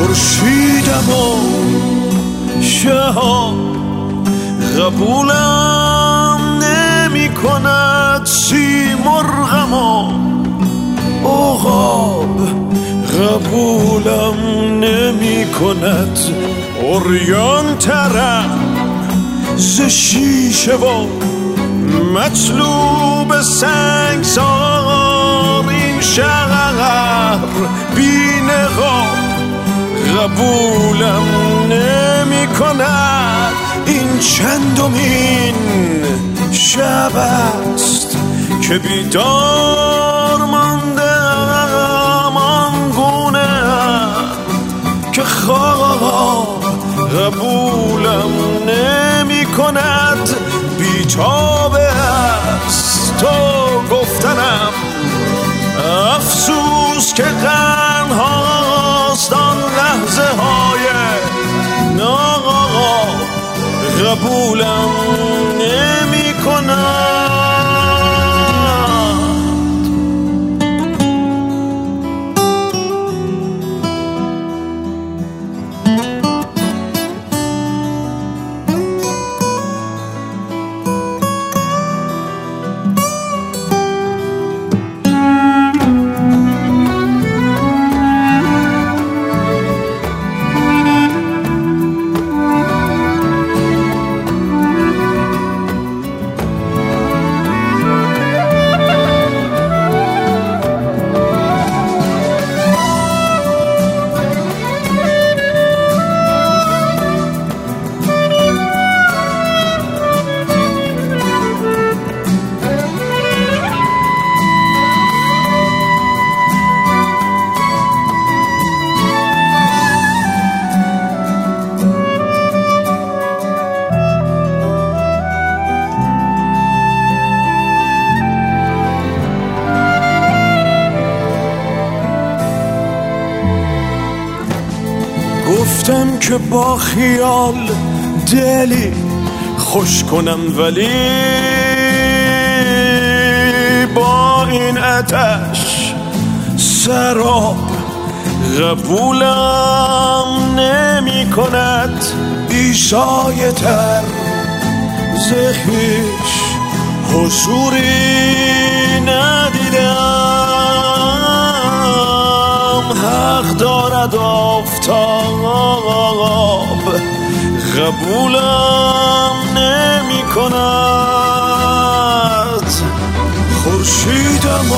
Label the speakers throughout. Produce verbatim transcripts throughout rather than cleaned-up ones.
Speaker 1: خورشیدم و شهاب قبولم نمی کند، سیمرغم و عقاب قبولم نمی کند. عریان ترم ز شیشه و مطلوب سنگسار، این شهر بی نقاب قبولم نمی کند. این چندمین شب است که بیدار ماندم، آنگونه که خواب قبولم نمی کند. بیتاب است تو گفتنم، افسوس که قرن هاست آن لحظه های ناقاب قبولم نمی کند. گفتم که با خیال دلی خوش کنم، ولی با این آتش سراب قبولم نمی کند. بیسایه تر ز خویش حضوری ندیدم، حق دارد آفتاب قبولم نمی کند. خورشیدم و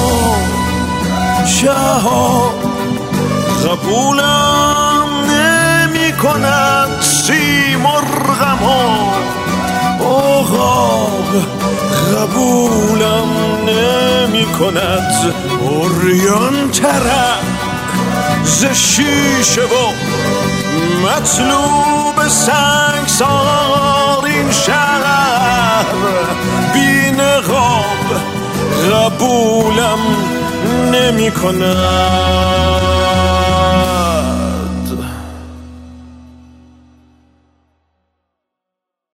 Speaker 1: شهاب قبولم نمی کند، سیمرغم و عقاب قبولم نمی کند. عریان ترم ز شیشه و مطلوب سنگسار، این شهر بی نقاب قبولم نمی کند.